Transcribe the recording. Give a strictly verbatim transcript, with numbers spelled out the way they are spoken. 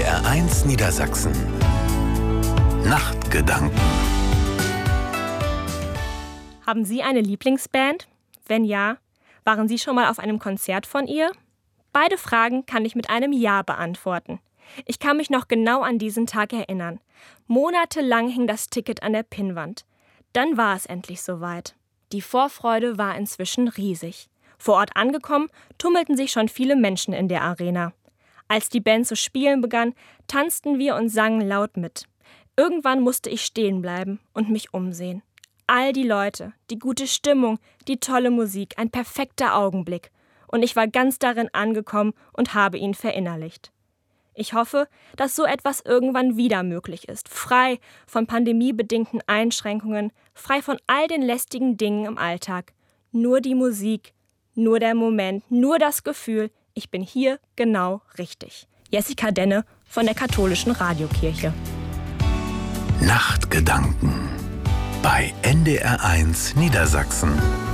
R eins Niedersachsen. Nachtgedanken. Haben Sie eine Lieblingsband? Wenn ja, waren Sie schon mal auf einem Konzert von ihr? Beide Fragen kann ich mit einem Ja beantworten. Ich kann mich noch genau an diesen Tag erinnern. Monatelang hing das Ticket an der Pinnwand. Dann war es endlich soweit. Die Vorfreude war inzwischen riesig. Vor Ort angekommen, tummelten sich schon viele Menschen in der Arena. Als die Band zu spielen begann, tanzten wir und sangen laut mit. Irgendwann musste ich stehen bleiben und mich umsehen. All die Leute, die gute Stimmung, die tolle Musik, ein perfekter Augenblick. Und ich war ganz darin angekommen und habe ihn verinnerlicht. Ich hoffe, dass so etwas irgendwann wieder möglich ist, frei von pandemiebedingten Einschränkungen, frei von all den lästigen Dingen im Alltag. Nur die Musik, nur der Moment, nur das Gefühl, ich bin hier genau richtig. Jessica Denne von der Katholischen Radiokirche. Nachtgedanken bei N D R eins Niedersachsen.